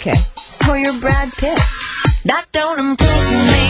Okay, so you're Brad Pitt. That don't impress me.